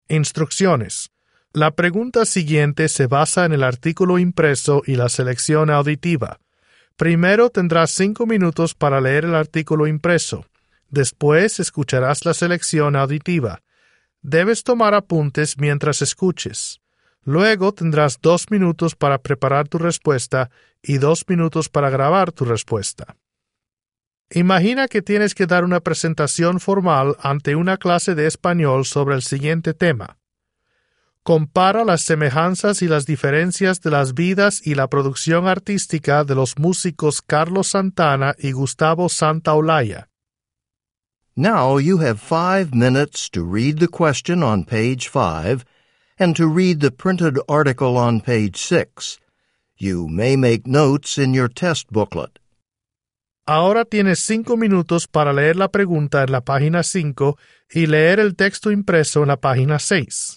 Instrucciones. La pregunta siguiente se basa en el artículo impreso y la selección auditiva. Primero tendrás 5 minutos para leer el artículo impreso. Después escucharás la selección auditiva. Debes tomar apuntes mientras escuches. Luego tendrás 2 minutos para preparar tu respuesta y 2 minutos para grabar tu respuesta. Imagina que tienes que dar una presentación formal ante una clase de español sobre el siguiente tema. Compara las semejanzas y las diferencias de las vidas y la producción artística de los músicos Carlos Santana y Gustavo Santaolalla. Now you have 5 minutes to read the question on page 5 and to read the printed article on page 6. You may make notes in your test booklet. Ahora tienes 5 minutos para leer la pregunta en la página 5 y leer el texto impreso en la página 6.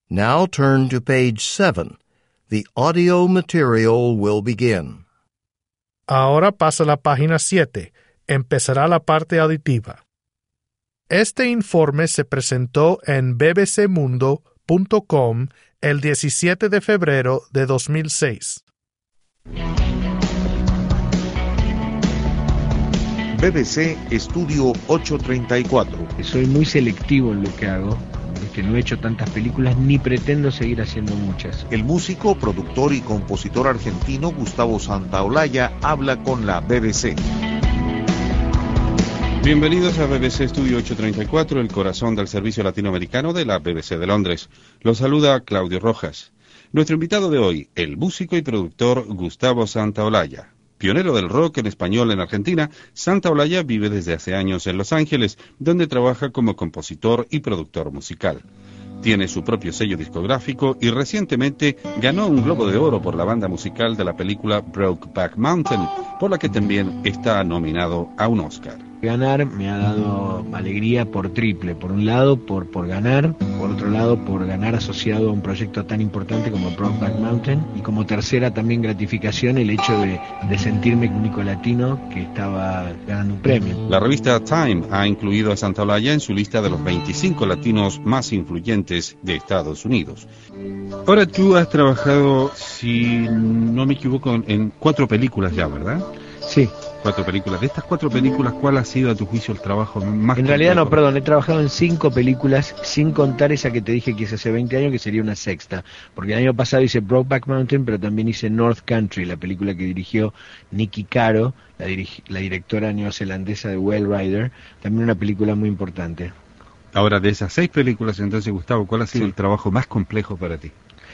Now turn to page 7. The audio material will begin. Ahora pasa a la página 7. Empezará la parte auditiva. Este informe se presentó en bbcmundo.com el 17 de febrero de 2006. BBC Estudio 834. Soy muy selectivo en lo que hago. No he hecho tantas películas ni pretendo seguir haciendo muchas. El músico, productor y compositor argentino Gustavo Santaolalla habla con la BBC. Bienvenidos a BBC Estudio 834, el corazón del servicio latinoamericano de la BBC de Londres. Los saluda Claudio Rojas. Nuestro invitado de hoy, el músico y productor Gustavo Santaolalla. Pionero del rock en español en Argentina, Santaolalla vive desde hace años en Los Ángeles, donde trabaja como compositor y productor musical. Tiene su propio sello discográfico y recientemente ganó un Globo de Oro por la banda musical de la película Brokeback Mountain, por la que también está nominado a un Oscar. Ganar me ha dado alegría por triple. Por un lado, por ganar. Por otro lado, por ganar asociado a un proyecto tan importante como Brokeback Mountain. Y como tercera, también gratificación el hecho de sentirme el único latino que estaba ganando un premio. La revista Time ha incluido a Santaolalla en su lista de los 25 latinos más influyentes de Estados Unidos. Ahora tú has trabajado, si no me equivoco, en 4 películas ya, ¿verdad? Sí. 4 películas. De estas 4 películas, ¿cuál ha sido a tu juicio el trabajo más En realidad complejo? no, perdón, he trabajado en 5 películas, sin contar esa que te dije que hice hace 20 años, que sería una sexta. Porque el año pasado hice Brokeback Mountain, pero también hice North Country, la película que dirigió Nikki Caro, la directora neozelandesa de Whale Rider, también una película muy importante. Ahora, de esas 6 películas, entonces, Gustavo, ¿cuál ha sido Sí. el trabajo más complejo para ti?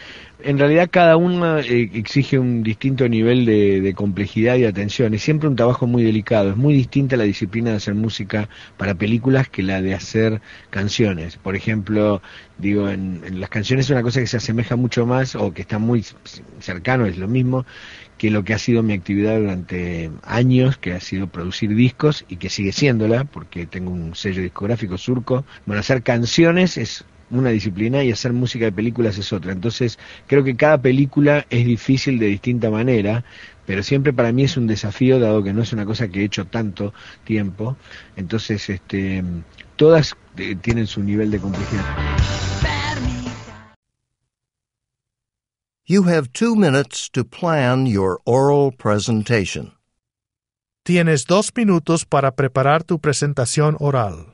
En realidad cada una exige un distinto nivel de complejidad y atención. Es siempre un trabajo muy delicado. Es muy distinta la disciplina de hacer música para películas que la de hacer canciones. Por ejemplo, digo, en las canciones es una cosa que se asemeja mucho más o que está muy cercano, es lo mismo que lo que ha sido mi actividad durante años, que ha sido producir discos y que sigue siéndola, porque tengo un sello discográfico, Surco. Bueno, hacer canciones es una disciplina y hacer música de películas es otra. Entonces, creo que cada película es difícil de distinta manera, pero siempre para mí es un desafío, dado que no es una cosa que he hecho tanto tiempo. Entonces, todas tienen su nivel de complejidad. You have 2 minutes to plan your oral presentation. Tienes 2 minutos para preparar tu presentación oral.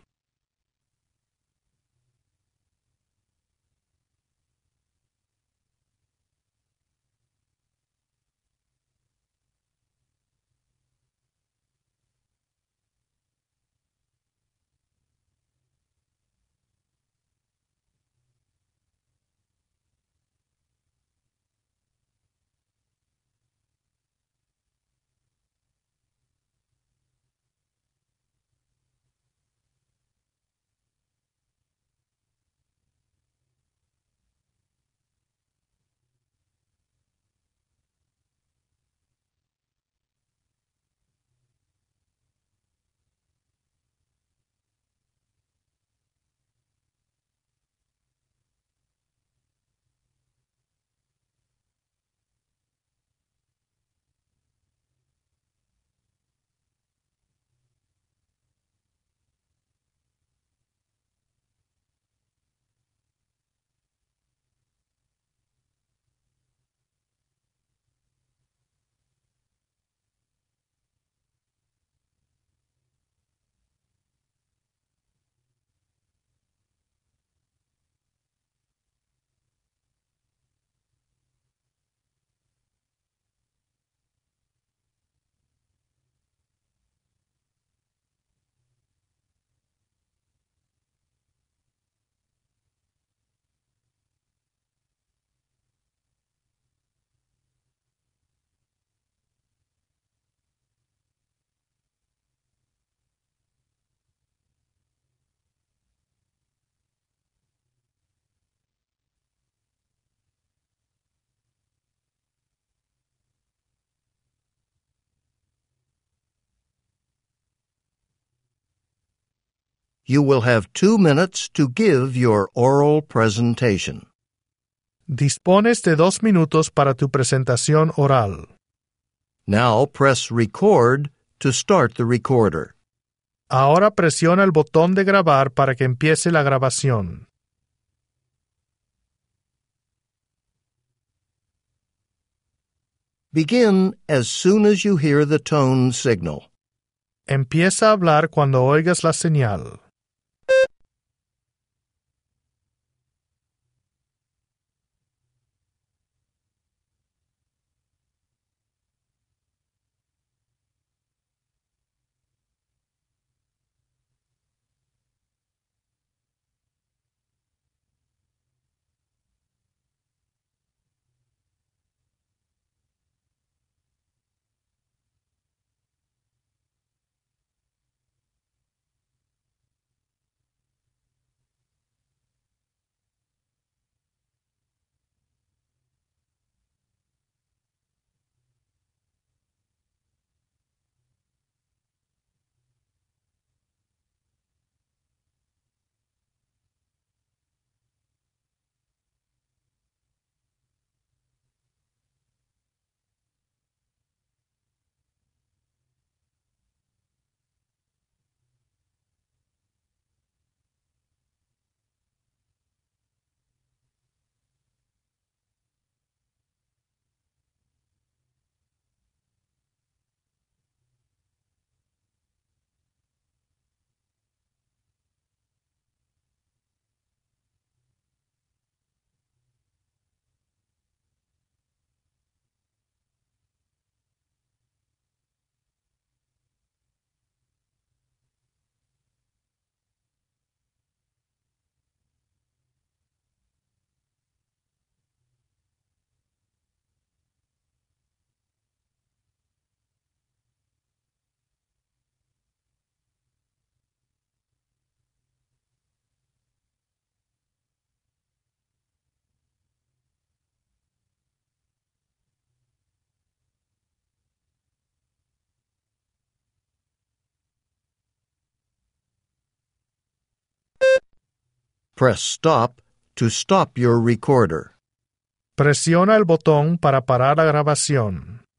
You will have 2 minutes to give your oral presentation. Dispones de 2 minutos para tu presentación oral. Now press record to start the recorder. Ahora presiona el botón de grabar para que empiece la grabación. Begin as soon as you hear the tone signal. Empieza a hablar cuando oigas la señal. Press stop to stop your recorder. Presiona el botón para parar la grabación.